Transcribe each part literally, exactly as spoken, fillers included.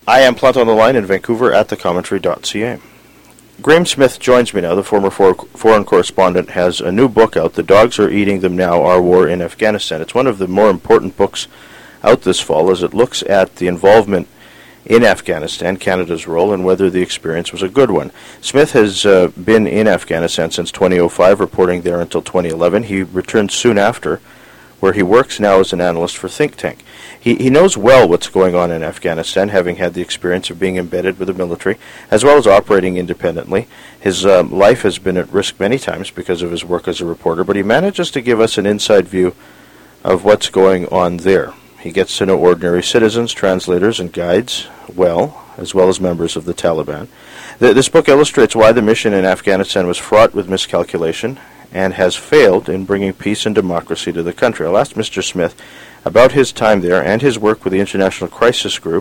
I am Plant on the Line in Vancouver at the commentary dot c a. Graham Smith joins me now. The former for- foreign correspondent has a new book out, The Dogs Are Eating Them Now, Our War in Afghanistan. It's one of the more important books out this fall as it looks at the involvement in Afghanistan, Canada's role, and whether the experience was a good one. Smith has uh, been in Afghanistan since twenty oh five, reporting there until twenty eleven. He returned soon after, where he works now as an analyst for Think Tank. He, he knows well what's going on in Afghanistan, having had the experience of being embedded with the military, as well as operating independently. His um, life has been at risk many times because of his work as a reporter, but he manages to give us an inside view of what's going on there. He gets to know ordinary citizens, translators, and guides well, as well as members of the Taliban. The, this book illustrates why the mission in Afghanistan was fraught with miscalculation and has failed in bringing peace and democracy to the country. I'll ask Mister Smith about his time there and his work with the International Crisis Group,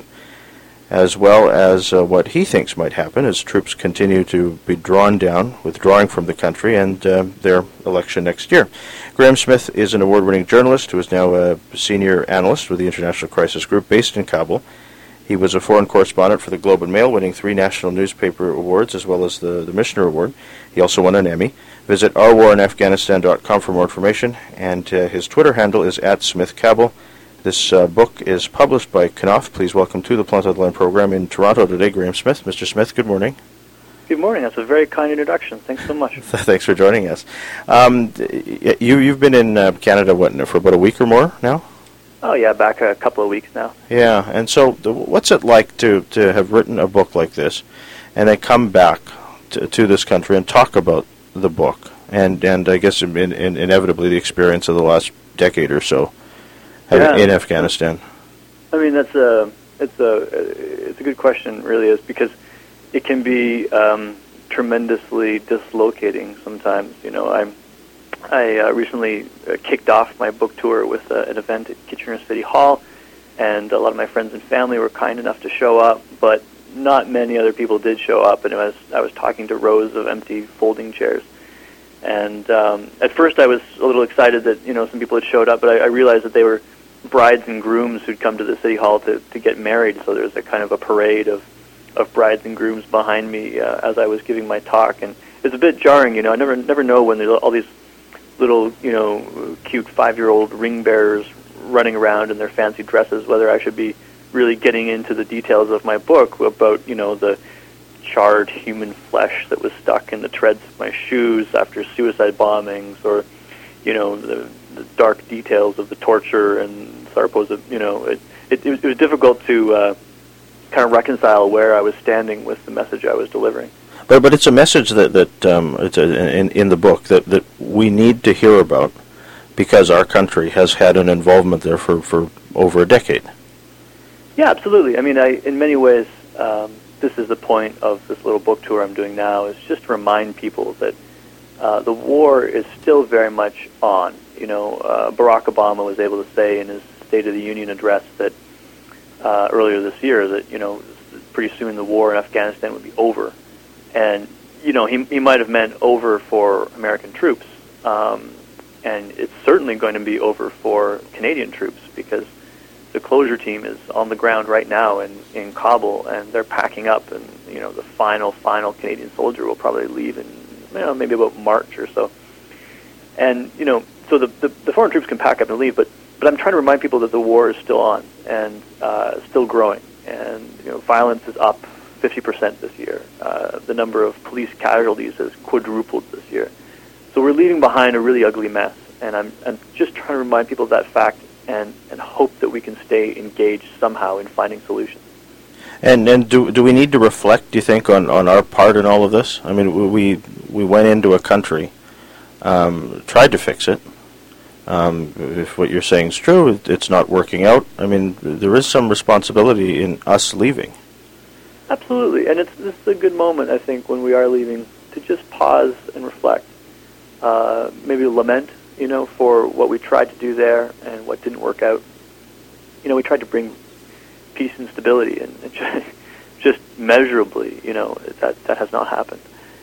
as well as uh, what he thinks might happen as troops continue to be drawn down, withdrawing from the country, and uh, their election next year. Graham Smith is an award-winning journalist who is now a senior analyst with the International Crisis Group based in Kabul. He was a foreign correspondent for the Globe and Mail, winning three national newspaper awards as well as the, the Mishner Award. He also won an Emmy. Visit our war in afghanistan dot com for more information, and uh, his Twitter handle is at Smith Kabul. This uh, book is published by Knopf. Please welcome to the Plant on the Line program in Toronto today, Graham Smith. Mister Smith, good morning. Good morning. That's a very kind introduction. Thanks so much. Thanks for joining us. Um, you, you've been in uh, Canada, what, for about a week or more now? Oh, yeah, back a couple of weeks now. Yeah, and so the, what's it like to, to have written a book like this and then come back to, to this country and talk about the book and, and I guess in, in, inevitably the experience of the last decade or so yeah. in Afghanistan? I mean, that's a, it's, a, it's a good question, really, is because it can be um, tremendously dislocating sometimes. You know, I'm I uh, recently uh, kicked off my book tour with uh, an event at Kitchener City Hall, and a lot of my friends and family were kind enough to show up, but not many other people did show up, and it was, I was talking to rows of empty folding chairs. And um, at first I was a little excited that, you know, some people had showed up, but I, I realized that they were brides and grooms who'd come to the City Hall to, to get married, so there was a kind of a parade of, of brides and grooms behind me uh, as I was giving my talk, and it's a bit jarring, you know, I never never know when there's all these little, you know, cute five-year-old ring bearers running around in their fancy dresses, whether I should be really getting into the details of my book about, you know, the charred human flesh that was stuck in the treads of my shoes after suicide bombings, or, you know, the, the dark details of the torture and Sarpo's, you know, it, it, it was difficult to uh, kind of reconcile where I was standing with the message I was delivering. But but it's a message that that um, it's a, in in the book that, that we need to hear about because our country has had an involvement there for, for over a decade. Yeah, absolutely. I mean, I in many ways, um, this is the point of this little book tour I'm doing now, is just to remind people that uh, the war is still very much on. You know, uh, Barack Obama was able to say in his State of the Union address that uh, earlier this year that, you know, pretty soon the war in Afghanistan would be over. And, you know, he, he might have meant over for American troops, um, and it's certainly going to be over for Canadian troops because the closure team is on the ground right now in, in Kabul, and they're packing up, and, you know, the final, final Canadian soldier will probably leave in, you know, maybe about March or so. And, you know, so the, the, the foreign troops can pack up and leave, but, but I'm trying to remind people that the war is still on and uh, still growing, and, you know, violence is up fifty percent this year. Uh, the number of police casualties has quadrupled this year. So we're leaving behind a really ugly mess, and I'm, I'm just trying to remind people of that fact and, and hope that we can stay engaged somehow in finding solutions. And and do do we need to reflect, do you think, on, on our part in all of this? I mean, we we went into a country, um, tried to fix it. Um, if what you're saying is true, it's not working out. I mean, there is some responsibility in us leaving. Absolutely, and it's this is a good moment, I think, when we are leaving, to just pause and reflect. Uh, maybe lament, you know, for what we tried to do there and what didn't work out. You know, we tried to bring peace and stability, and, and just, just measurably, you know, that that has not happened.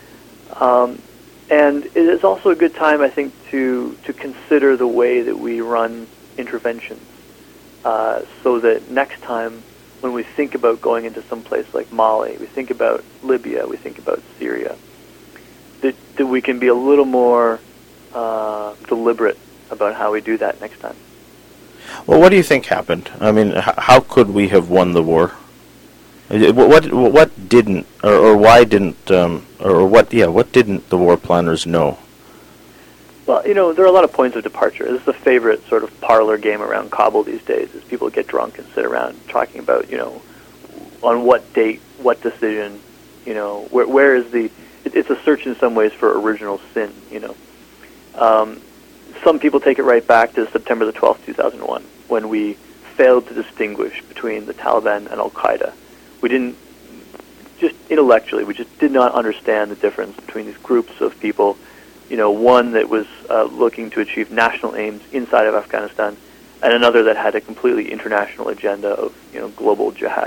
Um, and it is also a good time, I think, to to consider the way that we run interventions, uh, so that next time when we think about going into some place like Mali, we think about Libya, we think about Syria, that, that we can be a little more uh, deliberate about how we do that next time. Well, what do you think happened? I mean, h- how could we have won the war? What what, what didn't, or, or why didn't, um, or what, yeah, what didn't the war planners know? Well, you know, there are a lot of points of departure. This is a favorite sort of parlor game around Kabul these days, as people get drunk and sit around talking about, you know, on what date, what decision, you know, where where is the, it, it's a search in some ways for original sin, you know. Um, some people take it right back to September the twelfth, two thousand one, when we failed to distinguish between the Taliban and Al-Qaeda. We didn't, just intellectually, we just did not understand the difference between these groups of people. You know, one that was uh, looking to achieve national aims inside of Afghanistan, and another that had a completely international agenda of, you know, global jihad.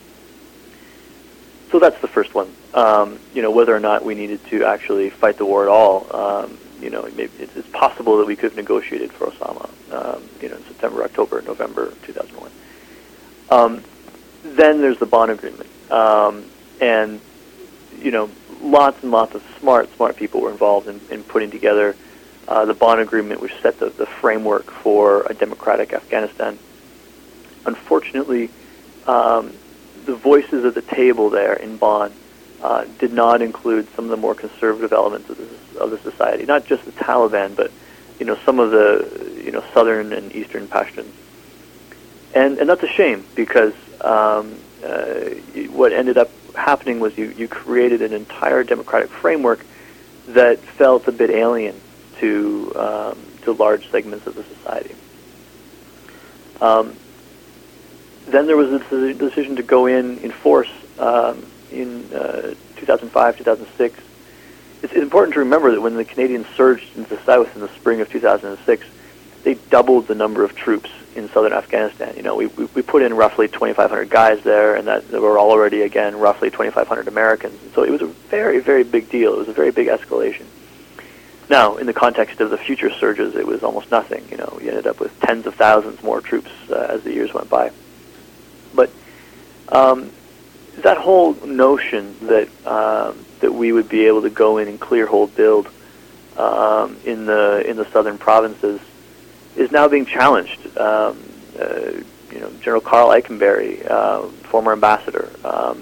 So that's the first one. Um, you know, whether or not we needed to actually fight the war at all. Um, you know, maybe it's, it's possible that we could have negotiated for Osama. Um, you know, in September, October, November, two thousand one. Um, then there's the Bonn Agreement, um, and you know. Lots and lots of smart, smart people were involved in, in putting together uh, the Bonn Agreement, which set the, the framework for a democratic Afghanistan. Unfortunately, um, the voices at the table there in Bonn uh, did not include some of the more conservative elements of the, of the society, not just the Taliban, but you know some of the you know southern and eastern Pashtuns. And and that's a shame because um, uh, what ended up happening was you, you created an entire democratic framework that felt a bit alien to um, to large segments of the society. Um, then there was a decision to go in in force um, in uh, two thousand five, two thousand six. It's important to remember that when the Canadians surged into the south in the spring of two thousand six, they doubled the number of troops in southern Afghanistan. You know, we, we we put in roughly twenty-five hundred guys there, and that there were already, again, roughly twenty-five hundred Americans. And so it was a very, very big deal. It was a very big escalation. Now, in the context of the future surges, it was almost nothing. You know, we ended up with tens of thousands more troops uh, as the years went by. But um, that whole notion that um, that we would be able to go in and clear, hold, build um, in the in the southern provinces is now being challenged. Um, uh, you know, General Carl Eikenberry, uh, former ambassador, um,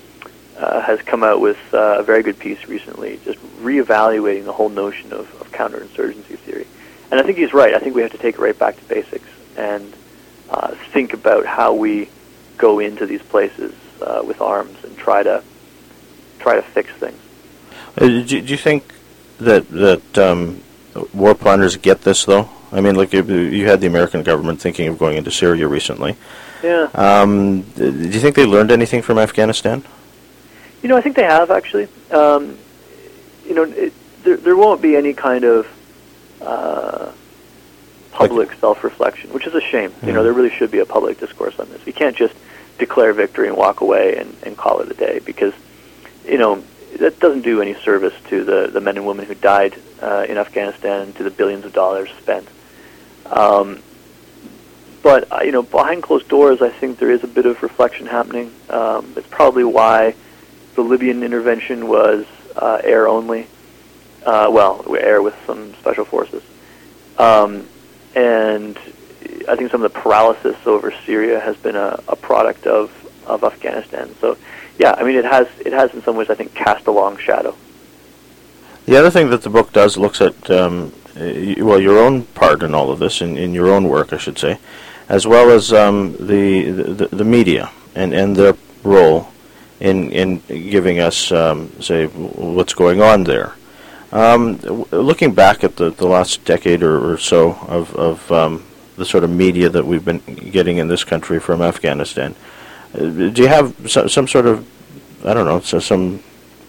uh, has come out with uh, a very good piece recently, just reevaluating the whole notion of, of counterinsurgency theory. And I think he's right. I think we have to take it right back to basics and uh, think about how we go into these places uh, with arms and try to try to fix things. Uh, do, do you think that that um, war planners get this though? I mean, like you had the American government thinking of going into Syria recently. Yeah. Um, do you think they learned anything from Afghanistan? You know, I think they have actually. Um, you know, it, there there won't be any kind of uh, public like, self-reflection, which is a shame. Mm-hmm. You know, there really should be a public discourse on this. You can't just declare victory and walk away and, and call it a day because, you know, that doesn't do any service to the, the men and women who died uh, in Afghanistan and to the billions of dollars spent. Um, but, uh, you know, behind closed doors, I think there is a bit of reflection happening. Um, it's probably why the Libyan intervention was uh, air only. Uh, well, air with some special forces. Um, and I think some of the paralysis over Syria has been a, a product of, of Afghanistan. So, yeah, I mean, it has, it has in some ways, I think, cast a long shadow. The other thing that the book does looks at, um, well, your own part in all of this, in, in your own work, I should say, as well as um, the, the the media and, and their role in in giving us, um, say, what's going on there. Um, looking back at the, the last decade or, or so of, of um, the sort of media that we've been getting in this country from Afghanistan, uh, do you have some, some sort of, I don't know, so some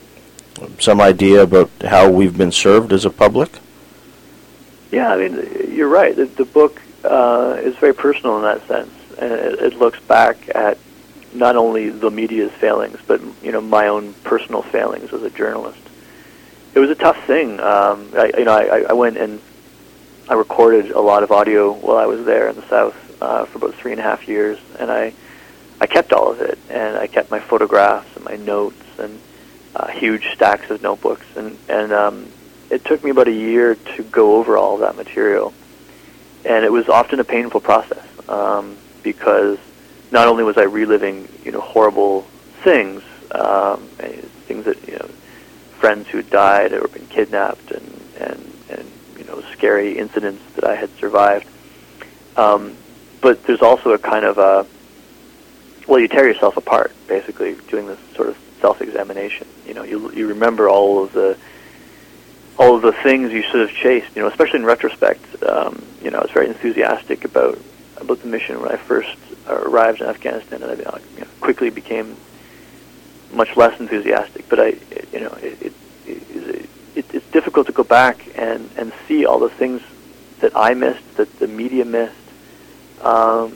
some idea about how we've been served as a public? Yeah, I mean, you're right. The, the book uh, is very personal in that sense, and it, it looks back at not only the media's failings, but you know my own personal failings as a journalist. It was a tough thing. Um, I, you know, I, I went and I recorded a lot of audio while I was there in the South uh, for about three and a half years, and I I kept all of it, and I kept my photographs and my notes and uh, huge stacks of notebooks, and and um, it took me about a year to go over all of that material, and it was often a painful process um, because not only was I reliving, you know, horrible things, um, things that, you know, friends who had died or been kidnapped, and and and you know, scary incidents that I had survived. Um, but there's also a kind of a, well, you tear yourself apart, basically, doing this sort of self-examination. You know, you you remember all of the all of the things you should have chased. You know, especially in retrospect. Um, you know, I was very enthusiastic about about the mission when I first arrived in Afghanistan, and I you know, quickly became much less enthusiastic. But I, you know, it, it, it, it it's difficult to go back and and see all the things that I missed, that the media missed. Um,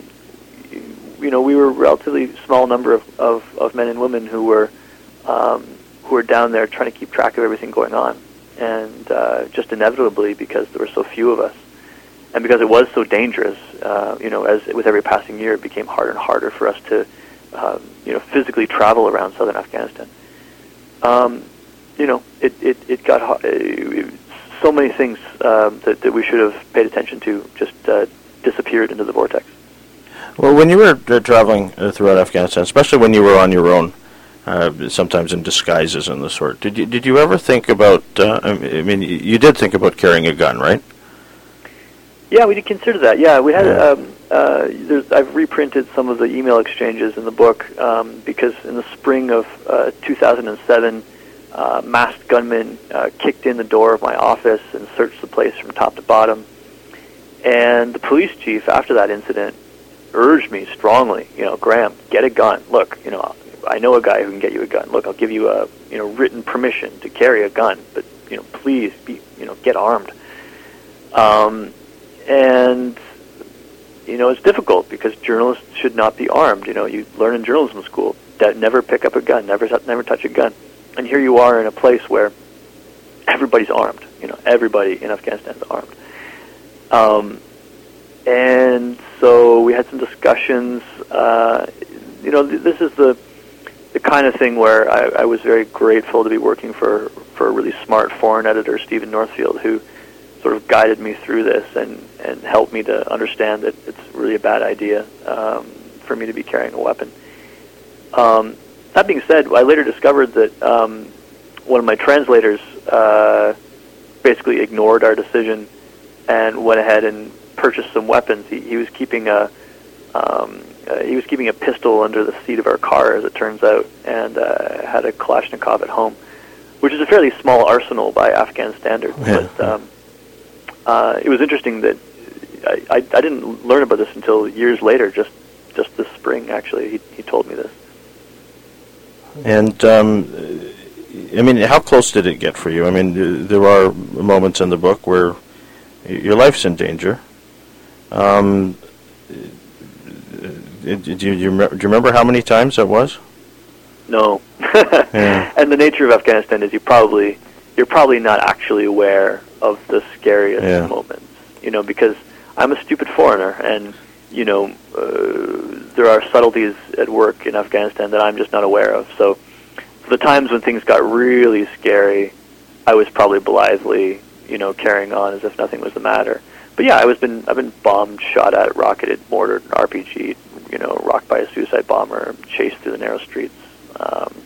you know, we were a relatively small number of, of, of men and women who were um, who were down there trying to keep track of everything going on, and uh, just inevitably, because there were so few of us, and because it was so dangerous, uh, you know, as with every passing year, it became harder and harder for us to, um, you know, physically travel around southern Afghanistan. Um, you know, it it, it got uh, it, so many things um, that that we should have paid attention to just uh, disappeared into the vortex. Well, when you were uh, traveling uh, throughout Afghanistan, especially when you were on your own, uh, sometimes in disguises and the sort, did you did you ever think about? Uh, I mean, you did think about carrying a gun, right? Yeah, we did consider that. Yeah, we had. Yeah. Um, uh, there's, I've reprinted some of the email exchanges in the book um, because in the spring of uh, two thousand seven, uh, masked gunmen uh, kicked in the door of my office and searched the place from top to bottom. And the police chief, after that incident, urged me strongly, you know, Graham, get a gun. Look, you know, I know a guy who can get you a gun. Look, I'll give you a, you know, written permission to carry a gun, but, you know, please be, you know, get armed. Um, and, you know, it's difficult because journalists should not be armed. You know, you learn in journalism school that never pick up a gun, never, never touch a gun. And here you are in a place where everybody's armed. You know, everybody in Afghanistan is armed. Um, and so we had some discussions. Uh, you know, th- this is the the kind of thing where I, I was very grateful to be working for, for a really smart foreign editor, Stephen Northfield, who sort of guided me through this and, and helped me to understand that it's really a bad idea um, for me to be carrying a weapon. Um, that being said, I later discovered that um, one of my translators uh, basically ignored our decision and went ahead and purchased some weapons. He, he was keeping a um, uh, he was keeping a pistol under the seat of our car, as it turns out, and uh, had a Kalashnikov at home, which is a fairly small arsenal by Afghan standards. Yeah. But um, uh, it was interesting that I, I, I didn't learn about this until years later. Just just this spring, actually, he he told me this. And um, I mean, how close did it get for you? I mean, there are moments in the book where your life's in danger. Um, do, you, do, you, do you remember how many times that was? No. Yeah. And the nature of Afghanistan is you probably you're probably not actually aware of the scariest yeah. moments. You know, because I'm a stupid foreigner, and you know uh, there are subtleties at work in Afghanistan that I'm just not aware of. So, for the times when things got really scary, I was probably blithely, you know, carrying on as if nothing was the matter. But yeah, I was been I've been bombed, shot at, rocketed, mortared, R P G'd, you know, rocked by a suicide bomber, chased through the narrow streets. Um,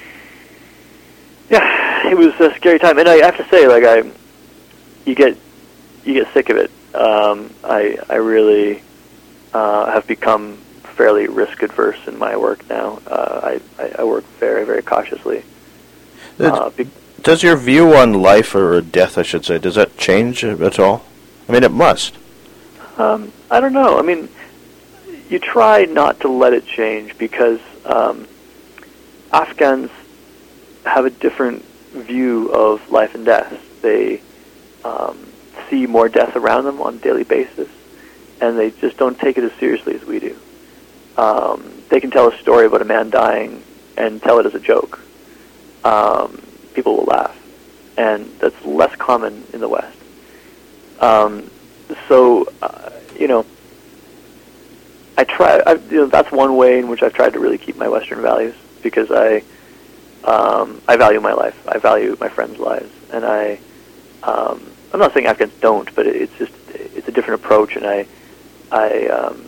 yeah, it was a scary time, and I have to say, like I, you get you get sick of it. Um, I I really uh, have become fairly risk adverse in my work now. Uh, I, I I work very very cautiously. Uh, be- Does your view on life, or death, I should say, does that change at all? I mean, it must. Um, I don't know. I mean, you try not to let it change because um, Afghans have a different view of life and death. They um, see more death around them on a daily basis, and they just don't take it as seriously as we do. Um, they can tell a story about a man dying and tell it as a joke. Um, people will laugh, and that's less common in the West. Um, so, uh, you know, I try. I, you know, that's one way in which I've tried to really keep my Western values, because I um, I value my life. I value my friends' lives, and I um, I'm not saying Afghans don't, but it's just it's a different approach, and I I um,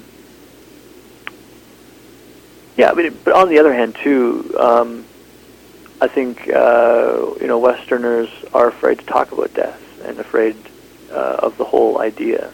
yeah. I mean, but on the other hand, too, um, I think uh, you know Westerners are afraid to talk about death and afraid uh, of the whole idea.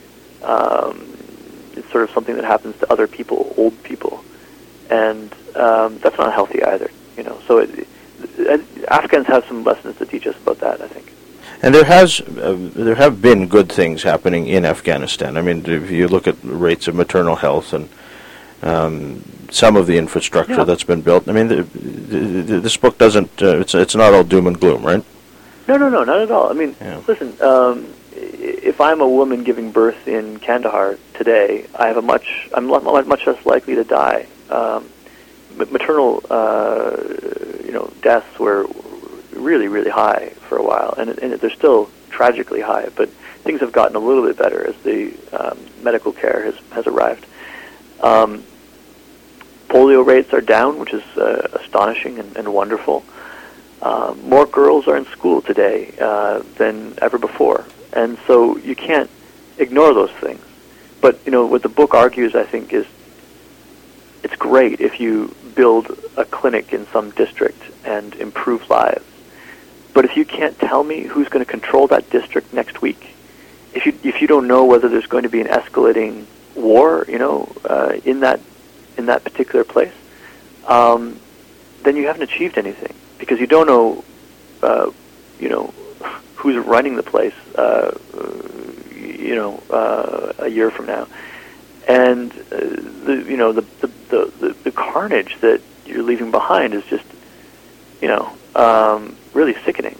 Um, it's sort of something that happens to other people, old people, and um, that's not healthy either. You know, so it, it, Afghans have some lessons to teach us about that, I think. And there has uh, there have been good things happening in Afghanistan. I mean, if you look at rates of maternal health and um, some of the infrastructure yeah. that's been built. I mean, the, the, this book doesn't. Uh, it's it's not all doom and gloom, right? No, no, no, not at all. I mean, yeah. listen. Um, if I'm a woman giving birth in Kandahar today, I have a much. I'm much less likely to die. Um, maternal, uh, you know, deaths were really, really high for a while, and, and they're still tragically high. But things have gotten a little bit better as the um, medical care has has arrived. Um, polio rates are down, which is uh, astonishing and, and wonderful. Uh, more girls are in school today uh, than ever before, and so you can't ignore those things. But you know what the book argues, I think, is it's great if you build a clinic in some district and improve lives. But if you can't tell me who's going to control that district next week, if you if you don't know whether there's going to be an escalating war, you know, uh, in that in that particular place, um, then you haven't achieved anything, because you don't know, uh, you know, who's running the place, uh, you know, uh, a year from now, and uh, the you know the the, the the the carnage that you're leaving behind is just, you know, um, really sickening.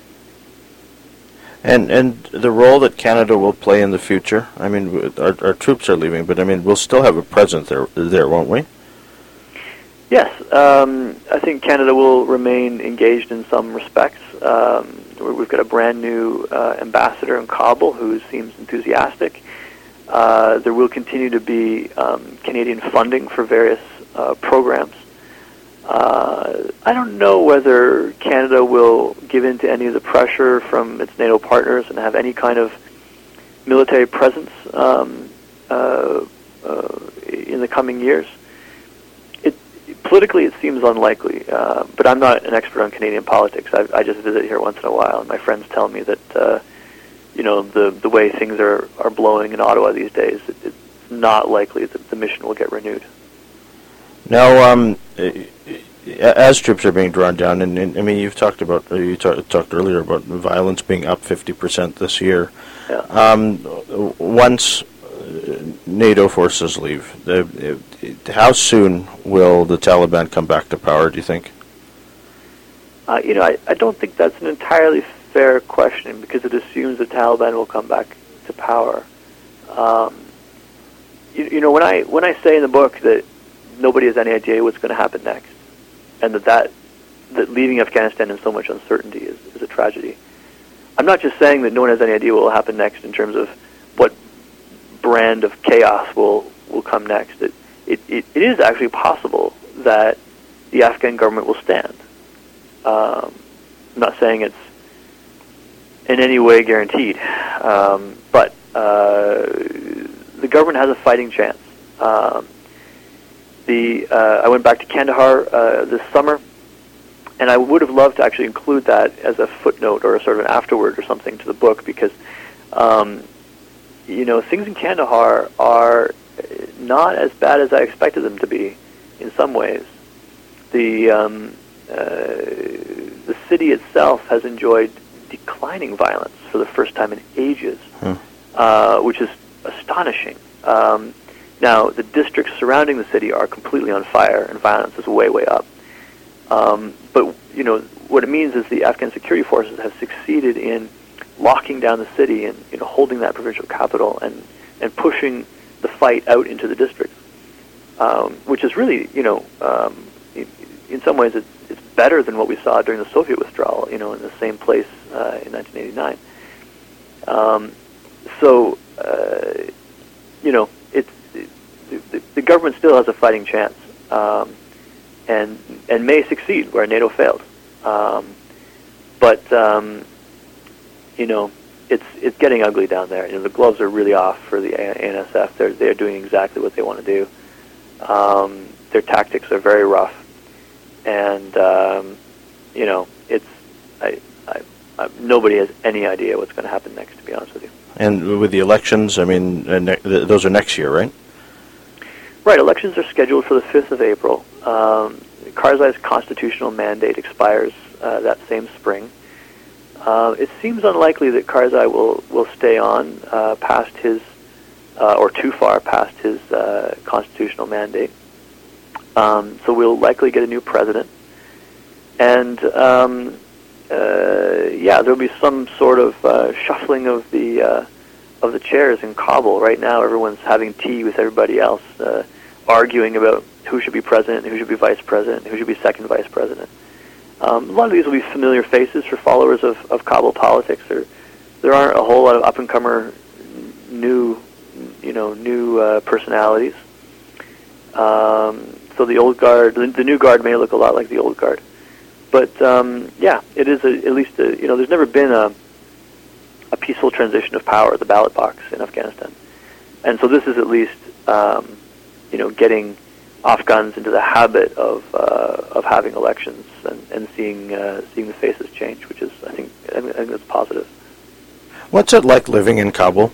And and the role that Canada will play in the future. I mean, our, our troops are leaving, but I mean, we'll still have a presence there, there, won't we? Yes, um, I think Canada will remain engaged in some respects. Um, we've got a brand new uh, ambassador in Kabul who seems enthusiastic. Uh, there will continue to be um, Canadian funding for various uh, programs. Uh, I don't know whether Canada will give in to any of the pressure from its NATO partners and have any kind of military presence um, uh, uh, in the coming years. It, politically, it seems unlikely, uh, but I'm not an expert on Canadian politics. I, I just visit here once in a while, and my friends tell me that uh, you know the the way things are, are blowing in Ottawa these days, it, it's not likely that the mission will get renewed. Now, um, as troops are being drawn down, and, and I mean, you've talked about you talk, talked earlier about violence being up fifty percent this year. Yeah. Um, once NATO forces leave, the, how soon will the Taliban come back to power, do you think? Uh, you know, I, I don't think that's an entirely fair question, because it assumes the Taliban will come back to power. Um, you, you know, when I when I say in the book that nobody has any idea what's going to happen next, and that, that that leaving Afghanistan in so much uncertainty is, is a tragedy, I'm not just saying that no one has any idea what will happen next in terms of what brand of chaos will, will come next. It, it, it, it is actually possible that the Afghan government will stand. Um, I'm not saying it's in any way guaranteed, um, but uh, the government has a fighting chance. Um, The, uh, I went back to Kandahar uh, this summer, and I would have loved to actually include that as a footnote or a sort of an afterword or something to the book, because, um, you know, things in Kandahar are not as bad as I expected them to be in some ways. The, um, uh, the city itself has enjoyed declining violence for the first time in ages, hmm. uh, which is astonishing. Um, Now, the districts surrounding the city are completely on fire, and violence is way, way up. Um, but, you know, what it means is the Afghan security forces have succeeded in locking down the city and, you know, holding that provincial capital and, and pushing the fight out into the districts, um, which is really, you know, um, in, in some ways it's, it's better than what we saw during the Soviet withdrawal, you know, in the same place uh, in nineteen eighty-nine. Um, so, uh, you know, it's The, the government still has a fighting chance, um, and and may succeed where NATO failed. Um, but um, you know, it's it's getting ugly down there. You know, the gloves are really off for the A N S F. They're they're doing exactly what they want to do. Um, their tactics are very rough, and um, you know, it's I, I, I, nobody has any idea what's going to happen next. To be honest with you. And with the elections, I mean, uh, ne- th- those are next year, right? Right. Elections are scheduled for the fifth of April. Um, Karzai's constitutional mandate expires uh, that same spring. Uh, it seems unlikely that Karzai will, will stay on uh, past his, uh, or too far past his uh, constitutional mandate. Um, so we'll likely get a new president. And, um, uh, yeah, there'll be some sort of uh, shuffling of the uh, of the chairs in Kabul. Right now, everyone's having tea with everybody else, uh, arguing about who should be president, who should be vice president, who should be second vice president. Um, a lot of these will be familiar faces for followers of, of Kabul politics. There, there aren't a whole lot of up-and-comer, new, you know, new uh, personalities. Um, so the old guard, the, the new guard may look a lot like the old guard. But um, yeah, it is a, at least a, you know, there's never been a a peaceful transition of power at the ballot box in Afghanistan, and so this is at least um, you know, getting Afghans into the habit of uh, of having elections and, and seeing uh, seeing the faces change, which is I think I think that's positive. What's it like living in Kabul?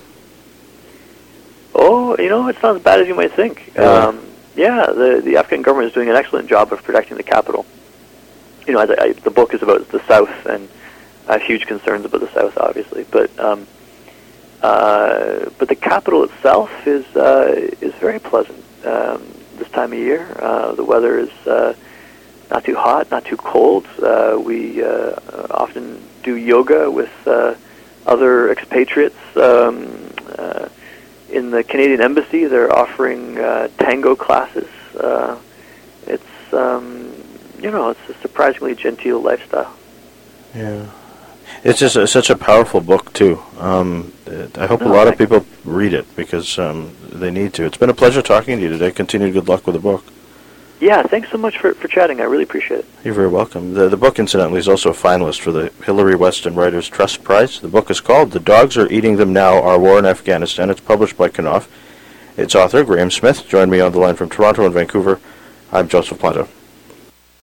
Oh, you know, it's not as bad as you might think. Yeah, um, yeah the the Afghan government is doing an excellent job of protecting the capital. You know, as I, I, the book is about the South, and I have huge concerns about the South, obviously. But um, uh, but the capital itself is uh, is very pleasant um, this time of year. Uh, the weather is uh, not too hot, not too cold. Uh, we uh, often do yoga with uh, other expatriates. Um, uh, in the Canadian Embassy, they're offering uh, tango classes. Uh, it's um, you know, it's a surprisingly genteel lifestyle. Yeah. It's just a, such a powerful book, too. Um, I hope no, a lot of people read it because um, they need to. It's been a pleasure talking to you today. Continued good luck with the book. Yeah, thanks so much for, for chatting. I really appreciate it. You're very welcome. The, the book, incidentally, is also a finalist for the Hillary Weston Writers Trust Prize. The book is called The Dogs Are Eating Them Now, Our War in Afghanistan. It's published by Knopf. Its author, Graham Smith, joined me on the line from Toronto and Vancouver. I'm Joseph Planta.